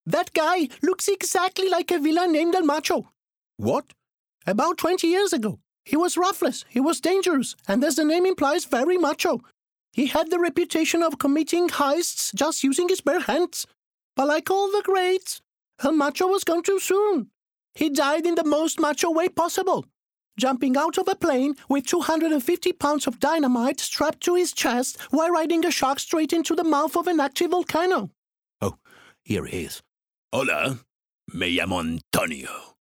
That guy looks exactly like a villain named El Macho. What? About 20 years ago. He was ruthless, he was dangerous, and as the name implies, very macho. He had the reputation of committing heists just using his bare hands. But like all the greats, El Macho was gone too soon. He died in the most macho way possible, jumping out of a plane with 250 pounds of dynamite strapped to his chest while riding a shark straight into the mouth of an active volcano. Oh, here he is. Hola, me llamo Antonio.